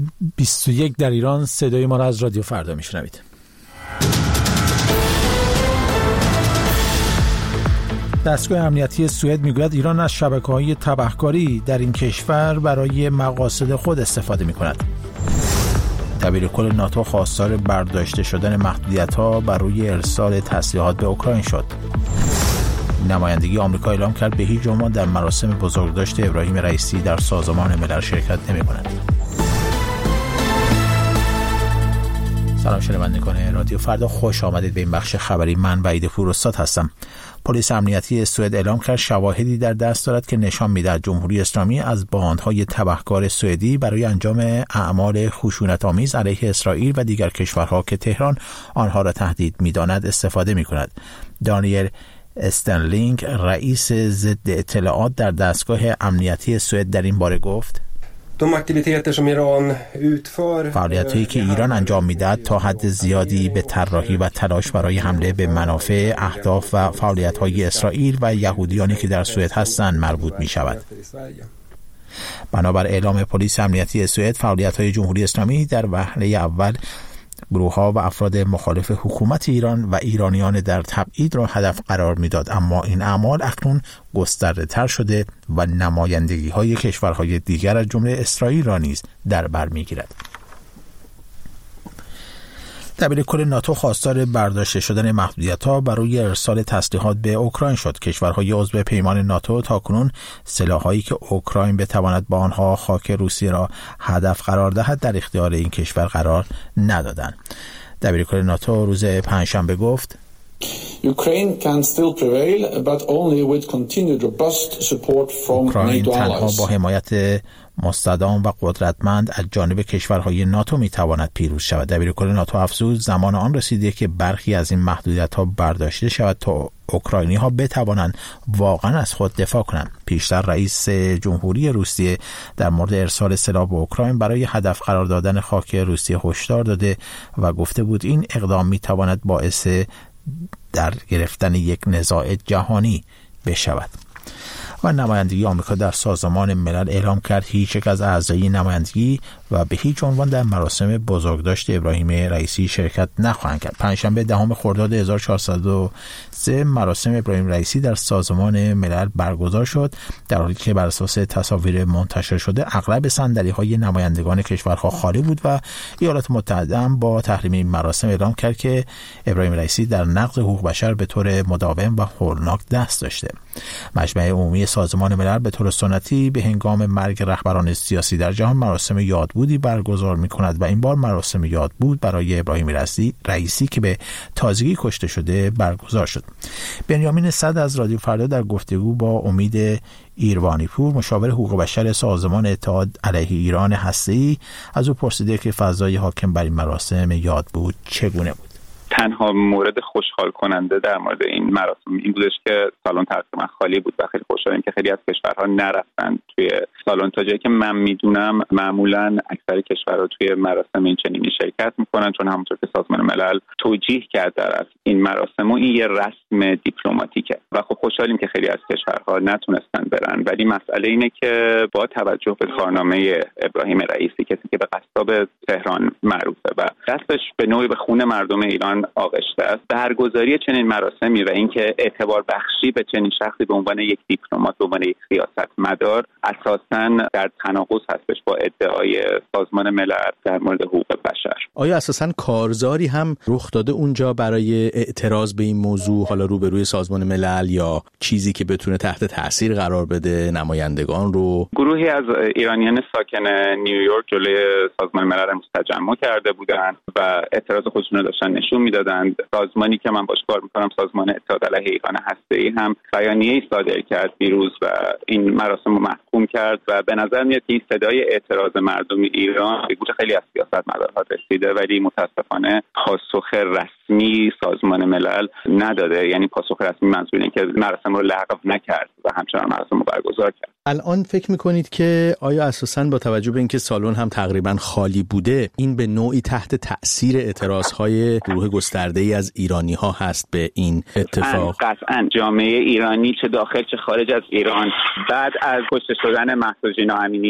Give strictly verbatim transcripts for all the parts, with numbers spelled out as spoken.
بیست و یک در ایران. صدای ما را از رادیو فردا میشنوید. دستگاه امنیتی سوئد میگوید ایران از شبکه‌های تبهکاری در این کشور برای مقاصد خود استفاده می‌کند. دبیر کل ناتو خواستار برداشته شدن محدودیت‌ها بر روی ارسال تسلیحات به اوکراین شد. نمایندگی آمریکا اعلام کرد به هیچ عنوان در مراسم بزرگداشت ابراهیم رئیسی در سازمان ملل شرکت نمی‌کند. سلام شنوندگان رادیو فردا، خوش آمدید به این بخش خبری. من وحید پوراستاد هستم. پلیس امنیتی سوئد اعلام کرد شواهدی در دست دارد که نشان می‌دهد جمهوری اسلامی از باندهای تبهکار سوئدی برای انجام اعمال خشونت‌آمیز علیه اسرائیل و دیگر کشورها که تهران آنها را تهدید می‌داند استفاده می‌کند. دانیل استرلینگ، رئیس ضد اطلاعات در دستگاه امنیتی سوئد، در این باره گفت: فعالیت‌هایی که ایران انجام می‌دهد تا حد زیادی به طراحی و تلاش برای حمله به منافع، اهداف و فعالیت‌های اسرائیل و یهودیانی که در سوئد هستند مربوط می‌شود. بنابر اعلام پلیس امنیتی سوئد، فعالیت‌های جمهوری اسلامی در وهله اول گروه‌ها و افراد مخالف حکومت ایران و ایرانیان در تبعید را هدف قرار می‌داد، اما این اعمال اکنون گسترده‌تر شده و نمایندگی‌های کشورهای دیگر از جمله اسرائیل را نیز در بر می‌گیرد. دبیر کل ناتو خواستار برداشته شدن محدودیت‌ها برای ارسال تسلیحات به اوکراین شد. کشورهای عضو پیمان ناتو تاکنون سلاح‌هایی که اوکراین بتواند با آنها خاک روسیه را هدف قرار دهد در اختیار این کشور قرار ندادند. دبیر کل ناتو روز پنجشنبه گفت: Ukraine can still prevail, but only with continued robust support from اوکراین NATO تنها allies. با حمایت مستدام و قدرتمند از جانب کشورهای ناتو میتواند پیروز شود. دبیر کل ناتو افزود زمان آن رسیده که برخی از این محدودیت‌ها برداشته شود تا اوکراینی‌ها بتوانند واقعا از خود دفاع کنند. پیشتر رئیس جمهوری روسیه در مورد ارسال سلاح به اوکراین برای هدف قرار دادن خاک روسیه هشدار داده و گفته بود این اقدام میتواند باعث در گرفتن یک نزاع جهانی بشود. و نمایندگی آمریکا در سازمان ملل اعلام کرد هیچ یک از اعضای نمایندگی و به هیچ عنوان در مراسم بزرگداشت ابراهیم رئیسی شرکت نخواهند کرد. پنجشنبه دهم خرداد هزار و چهارصد و سه مراسم ابراهیم رئیسی در سازمان ملل برگزار شد، در حالی که بر اساس تصاویر منتشر شده اغلب صندلی‌های نمایندگان کشورها خالی بود و ایالات متحده هم با تحریم این مراسم اعلام کرد که ابراهیم رئیسی در نقض حقوق بشر به طور مداوم و هولناک دست داشته. مجمع عمومی سازمان ملل به طور سنتی به هنگام مرگ رهبران سیاسی در جهان مراسم یادبودی برگزار می‌کند و این بار مراسم یادبود برای ابراهیم رئیسی رئیسی که به تازگی کشته شده برگزار شد. بنیامین صدر از رادیو فردا در گفتگو با امید ایروانیپور، مشاور حقوق بشر سازمان اتحاد علیه ایران هسته‌ای، از او پرسیده که فضای حاکم بر این مراسم یادبود چگونه بود. تنها مورد خوشحال کننده در مورد این مراسم این بودش که سالن تقریبا خالی بود و خیلی خوشحالیم که خیلی از کشورها نرفتن توی سالن. تا جایی که من میدونم معمولا اکثر کشورها توی مراسم این چنینی شرکت میکنن، چون همونطور که سازمان ملل توجیه کرد در این مراسم و این یه رسم دیپلماتیکه و خب خوشحالیم که خیلی از کشورها نتونستن برن. ولی مسئله اینه که با توجه به کارنامه ابراهیم رئیسی، کسی که به قصاب تهران معروفه و دستش به نوعی به خون مردم ایران آغشته است، برگزاری چنین مراسمی و اینکه اعتبار بخشی به چنین شخصی به عنوان یک دیپلمات، به عنوان یک سیاستمدار اساساً در تناقض هستش با ادعای سازمان ملل در مورد حقوق بشر. آیا اساساً کارزاری هم رخ داده اونجا برای اعتراض به این موضوع، حالا روبروی سازمان ملل، یا چیزی که بتونه تحت تاثیر قرار بده نمایندگان رو؟ گروهی از ایرانیان ساکن نیویورک جلوی سازمان ملل امروز تجمع کرده بودند و اعتراض خودشون رو داشتن نشون میدادند. سازمانی که من باش کار میکنم، سازمان اتحاد علیه ایران هسته‌ای، هم بیانیه‌ای صادر کرد دیروز و این مراسم رو محکوم کرد و به نظر میاد که این صدای اعتراض مردم ایران به گوش خیلی از سیاستمدارها رسیده، ولی متاسفانه پاسخ رسمی سازمان ملل نداده. یعنی پاسخ رسمی منظور اینه که مراسم رو لغو نکرد و همچنان مراسم رو برگزار کرد. الان فکر میکنید که آیا اساساً با توجه به اینکه سالن هم تقریباً خالی بوده، این به نوعی تحت تأثیر اعتراضهای گروه گسترده‌ای از ایرانی‌ها هست به این اتفاق؟ قطعاً جامعه ایرانی چه داخل چه خارج از ایران بعد از کشته شدن مهسا جینا امینی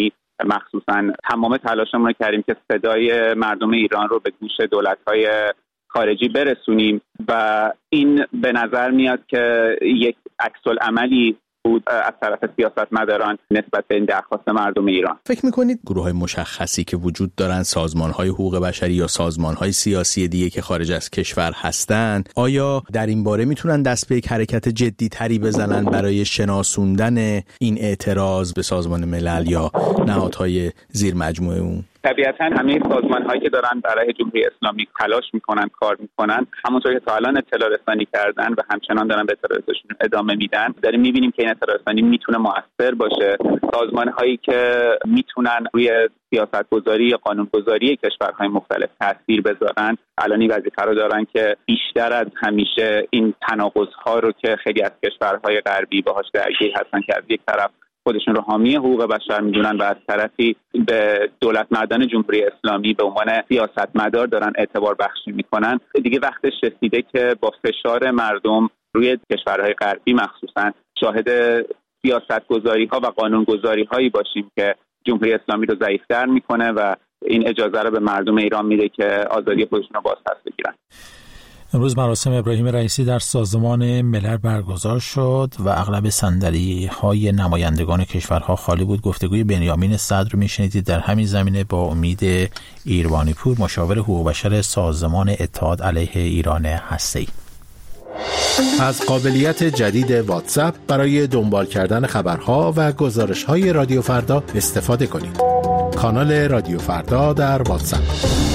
مخصوصا تمام تلاشمون رو کردیم که صدای مردم ایران رو به گوش دولت‌های خارجی برسونیم و این به نظر میاد که یک عکس‌العملی بود از طرف سیاستمداران نسبت به این درخواست مردم ایران. فکر میکنید گروه‌های مشخصی که وجود دارن، سازمان‌های حقوق بشری یا سازمان‌های سیاسی دیگه که خارج از کشور هستن، آیا در این باره میتونن دست به یک حرکت جدی تری بزنن برای شناسوندن این اعتراض به سازمان ملل یا نهادهای زیر مجموعه اون؟ طبیعتاً همه سازمان‌هایی که دارن برای جمهوری اسلامی تلاش میکنن، کار میکنن، همونطور که تا الان اطلاع رسانی کردن و همچنان دارن به اطلاع رسانیشون ادامه میدن، داریم میبینیم که این اطلاع رسانی میتونه مؤثر باشه. سازمان‌هایی که میتونن روی سیاست‌گذاری یا قانون‌گذاری کشورهای مختلف تاثیر بذارن، الان این وظیفه رو دارن که بیشتر از همیشه این تناقض‌ها رو که خیلی از کشورهای غربی باهاش درگیر هستن که از یک طرف خودشون رو حامی حقوق بشر میدونن و از طرفی به دولت مردان جمهوری اسلامی به عنوان سیاستمدار دارن اعتبار بخشی میکنن، دیگه وقتش رسیده که با فشار مردم روی کشورهای غربی مخصوصا شاهد سیاستگذاری ها و قانونگذاری هایی باشیم که جمهوری اسلامی رو ضعیف‌تر میکنه و این اجازه رو به مردم ایران میده که آزادی خودشون رو باز پس بگیرن. امروز مراسم ابراهیم رئیسی در سازمان ملل برگزار شد و اغلب صندلی‌های نمایندگان کشورها خالی بود. گفتگوی بنیامین صدر رو میشنیدید. در همین زمینه با امید ایروانی پور، مشاور حقوق بشر سازمان اتحاد علیه ایران هسته‌ای. از قابلیت جدید واتساپ برای دنبال کردن خبرها و گزارش‌های رادیو فردا استفاده کنید. کانال رادیو فردا در واتساپ.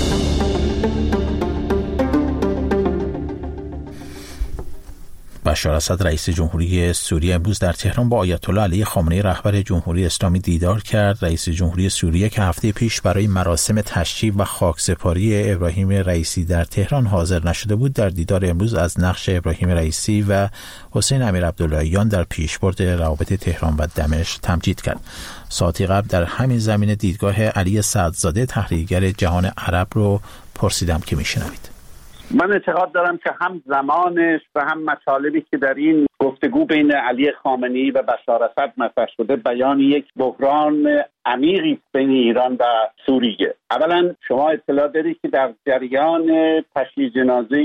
بشار اسد رئیس جمهوری سوریه امروز در تهران با آیت الله علی خامنه‌ای رهبر جمهوری اسلامی دیدار کرد. رئیس جمهوری سوریه که هفته پیش برای مراسم تشییع و خاکسپاری ابراهیم رئیسی در تهران حاضر نشده بود، در دیدار امروز از نقش ابراهیم رئیسی و حسین امیرعبداللهیان در پیشبرد روابط تهران و دمشق تمجید کرد. ساعتی قبل در همین زمینه دیدگاه علی سعدزاده تحلیلگر جهان عرب رو پرسیدم که میشنوید. من اعتقاد دارم که هم زمانش و هم مطالبی که در این گفتگو بین علی خامنه‌ای و بشار اسد مطرح شده بیان یک بحران عمیقی بین ایران و سوریه. اولا شما اطلاع دارید که در جریان تشییع جنازه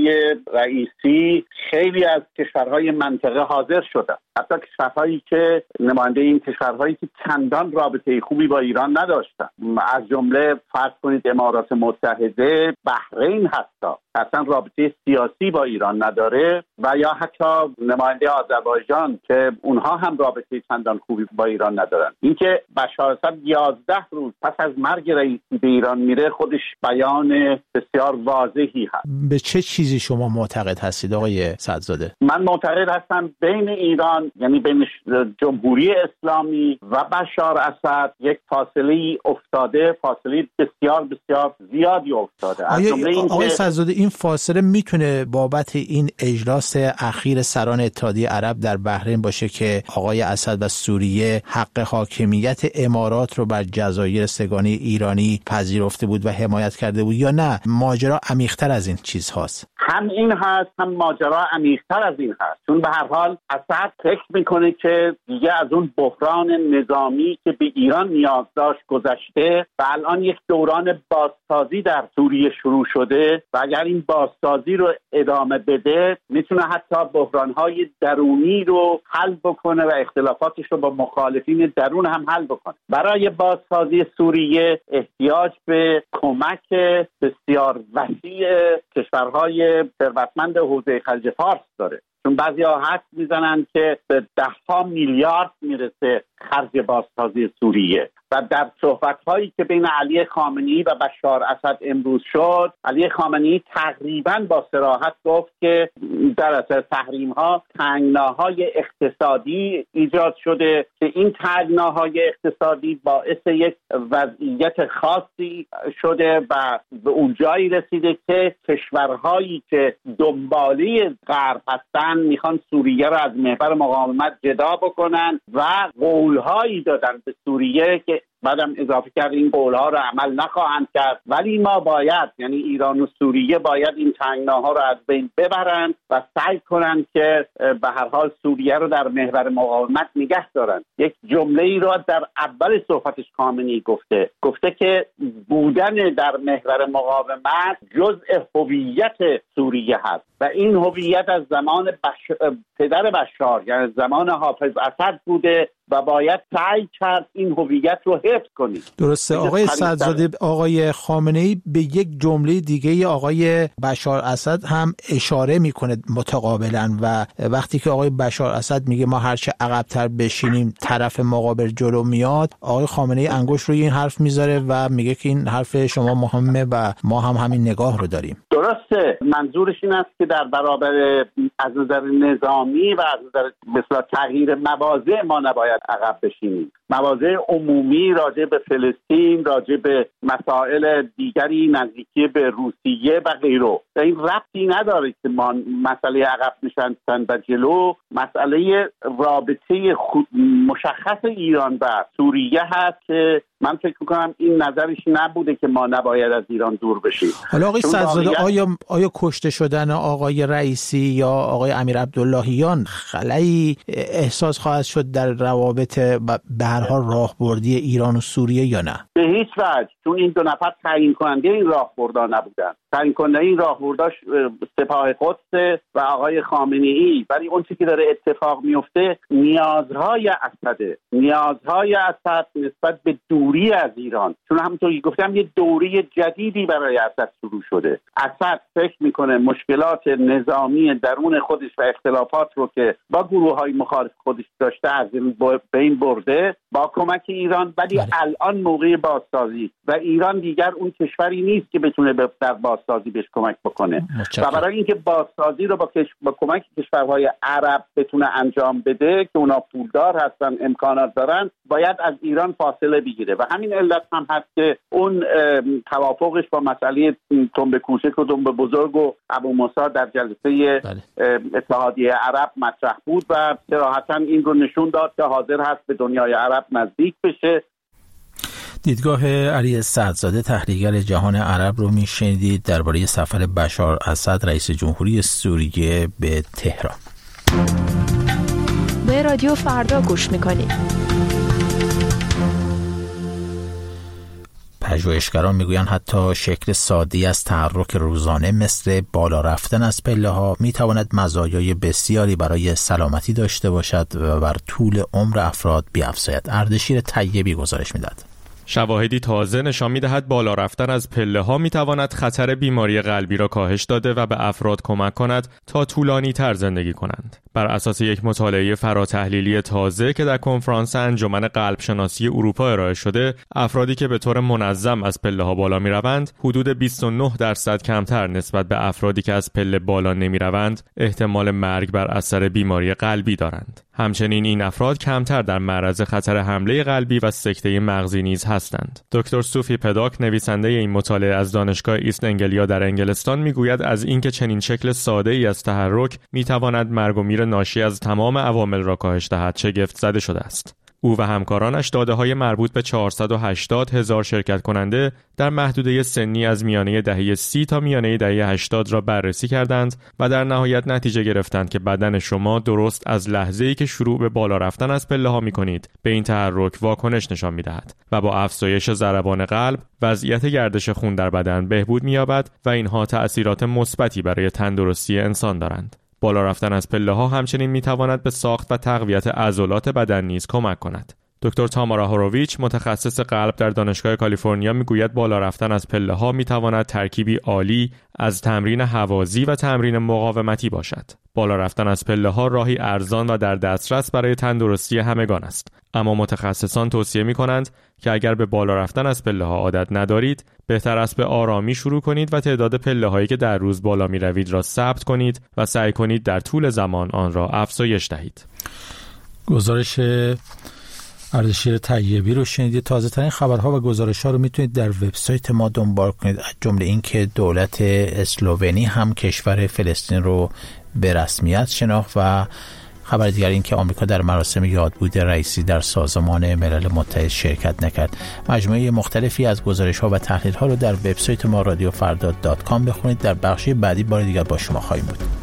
رئیسی خیلی از کشورهای منطقه حاضر شدند، حتی کشورهایی که نماینده این کشورهایی که چندان رابطه خوبی با ایران نداشتند، از جمله فرض کنید امارات متحده، بحرین حتی اصلا رابطه سیاسی با ایران نداره، و یا حتی نماینده آذربایجان که اونها هم رابطه چندان خوبی با ایران ندارن. اینکه بشار اسد یازده روز پس از مرگ رئیسی به ایران میره خودش بیان بسیار واضحی هست. به چه چیزی شما معتقد هستید آقای سعدزاده؟ من معتقد هستم بین ایران، یعنی بین جمهوری اسلامی و بشار اسد یک فاصله افتاده، فاصله بسیار بسیار زیادی افتاده. آقای, آقای سعدزاده این فاصله میتونه بابت این اجلاس اخیر سران اتحادیه عرب در بحرین باشه که آقای اسد و سوریه حق حاکمیت امارات رو بر جزایر سگانه ایرانی پذیرفته بود و حمایت کرده بود، یا نه ماجرا عمیق‌تر از این چیز هاست؟ هم این هست، هم ماجرا عمیق‌تر از این هست. چون به هر حال اسد فکر میکنه که دیگه از اون بحران نظامی که به ایران نیاز داشت گذشته و الان یک دوران بازسازی در سوریه شروع شده و اگر این بازسازی رو ادامه بده میتونه حتی بحران‌های درونی رو حل بکنه و اختلافاتش رو با مخالفین درون هم حل بکنه. برای بازسازی سوریه احتیاج به کمک بسیار وسیع کشورهای ثروتمند حوزه خلیج فارس داره، چون بعضی‌ها حدس میزنن که به ده ها میلیارد میرسه خرج بازسازی سوریه. و در صحبت‌هایی که بین علی خامنه‌ای و بشار اسد امروز شد، علی خامنه‌ای تقریباً با صراحت گفت که در اثر تحریم‌ها تنگناهای اقتصادی ایجاد شده که این تنگناهای اقتصادی باعث یک وضعیت خاصی شده و به اون جایی رسیده که کشورهایی که دنباله غرب هستن میخوان سوریه را از محور مقاومت جدا بکنن و قول‌هایی دادن به سوریه که بعدم اضافه کرد این قولها رو عمل نخواهند کرد، ولی ما باید، یعنی ایران و سوریه باید این تنگناها رو از بین ببرند و سعی کنند که به هر حال سوریه رو در محور مقاومت نگه دارند. یک جمله ای رو در اول صحبتش خامنه‌ای گفته گفته که بودن در محور مقاومت جزء هویت سوریه هست و این هویت از زمان بش... پدر بشار یعنی زمان حافظ اسد بوده و باید سعی کرد این هویت رو حفظ کنید. درسته آقای سعدزاده. آقای خامنه‌ای به یک جمله دیگه آقای بشار اسد هم اشاره میکنه متقابلا و وقتی که آقای بشار اسد میگه ما هرچه عقب‌تر بشینیم طرف مقابل جلو میاد، آقای خامنه‌ای انگشت روی این حرف میذاره و میگه که این حرف شما مهمه و ما هم همین نگاه رو داریم. درسته، منظورش این است که در برابر از نظر نظامی و از نظر مثلا تغییر مواضع ما نباید عقب بشینیم. مواضع عمومی راجع به فلسطین، راجع به مسائل دیگری نزدیکی به روسیه و غیره، این ربطی نداره که ما مسئله عقب نشستن و جلو، مسئله رابطه خود مشخص ایران و سوریه هست که من فکر میکنم این نظرش نبوده که ما نباید از ایران دور بشیم. حالا آقای سعدزاده آیا آیا کشته شدن آقای رئیسی یا آقای امیر عبداللهیان خلایی احساس خواهد شد در روابط به هر حال راهبردی ایران و سوریه یا نه؟ به هیچ وجه، چون این دو نفر تعیین کننده این راهبردها نبودن. تعیین کننده این راهبرداش سپاه قدس و آقای خامنه‌ای، ولی اون چیزی که داره اتفاق میفته نیازهای اسده، نیازهای اسد نسبت به دوری از ایران، چون همونطور که گفتم یه دوره جدیدی برای اسد شروع شده. اسد فکر میکنه مشکلات نظامی درون خودش و اختلافات رو که با گروه‌های مخالف خودش داشته از بین برده با کمک ایران، ولی بله. الان موقع بازسازی و ایران دیگر اون کشوری نیست که بتونه در بازسازی بهش کمک بکنه مچکر. و برای اینکه بازسازی رو با, کش... با کمک کشورهای عرب بتونه انجام بده که اونا پولدار هستن، امکانات دارن، باید از ایران فاصله بگیره و همین علت هم هست که اون توافقش با مسئله تنبه کوچک و تنبه بزرگ و ابو موسی در جلسه بله. اتحادیه عرب مطرح بود و صراحتاً این رو نشون داد که حاضر هست به دنیای عرب نزدیک بشه. دیدگاه علی سعدزاده تحلیلگر جهان عرب رو میشنیدید درباره سفر بشار اسد رئیس جمهوری سوریه به تهران. به رادیو فردا گوش میکنید. پژوهشگران میگویند حتی شکل ساده‌ای از تحرک روزانه مثل بالا رفتن از پله‌ها میتواند مزایای بسیاری برای سلامتی داشته باشد و بر طول عمر افراد بیفزاید. اردشیر طیبی گزارش میداد. شواهدی تازه نشان می‌دهد بالا رفتن از پله‌ها می‌تواند خطر بیماری قلبی را کاهش داده و به افراد کمک کند تا طولانی‌تر زندگی کنند. بر اساس یک مطالعه فراتحلیلی تازه که در کنفرانس انجمن قلب شناسی اروپا ارائه شده، افرادی که به طور منظم از پله‌ها بالا می‌روند، حدود بیست و نه درصد کمتر نسبت به افرادی که از پله بالا نمی‌روند، احتمال مرگ بر اثر بیماری قلبی دارند. همچنین این افراد کمتر در معرض خطر حمله قلبی و سکته مغزی نیز هستند. دکتر سوفی پداک نویسنده این مطالعه از دانشگاه ایست انگلیا در انگلستان میگوید از اینکه چنین شکل ساده‌ای از تحرک میتواند مرگ و میر ناشی از تمام عوامل را کاهش دهد شگفت زده شده است. او و همکارانش داده‌های مربوط به چهارصد و هشتاد هزار شرکت کننده در محدوده سنی از میانه دهه سی تا میانه دهه هشتاد را بررسی کردند و در نهایت نتیجه گرفتند که بدن شما درست از لحظه‌ای که شروع به بالا رفتن از پله‌ها می‌کنید به این تحرک واکنش نشان می‌دهد و با افزایش ضربان قلب وضعیت گردش خون در بدن بهبود می‌یابد و اینها تأثیرات مثبتی برای تندرستی انسان دارند. بالا رفتن از پله‌ها همچنین می‌تواند به ساخت و تقویت عضلات بدن نیز کمک کند. دکتر تامارا هوروویچ متخصص قلب در دانشگاه کالیفرنیا میگوید بالا رفتن از پله‌ها می‌تواند ترکیبی عالی از تمرین هوازی و تمرین مقاومتی باشد. بالا رفتن از پله‌ها راهی ارزان و در دسترس برای تندرستی همگان است. اما متخصصان توصیه می‌کنند که اگر به بالا رفتن از پله‌ها عادت ندارید، بهتر است به آرامی شروع کنید و تعداد پله‌هایی که در روز بالا می‌روید را ثبت کنید و سعی کنید در طول زمان آن را افزایش دهید. گزارش اردشیر طیبی رو شنیدید. تازه ترین خبرها و گزارش‌ها رو میتونید در وبسایت ما دنبال کنید، از جمله اینکه دولت اسلوونی هم کشور فلسطین رو به رسمیت شناخت و خبر دیگر این که آمریکا در مراسم یادبود رئیسی در سازمان ملل متحد شرکت نکرد. مجموعه مختلفی از گزارش‌ها و تحلیل‌ها رو در وبسایت ما رادیو فردا دات کام بخونید. در بخش بعدی بار دیگر با شما خواهیم بود.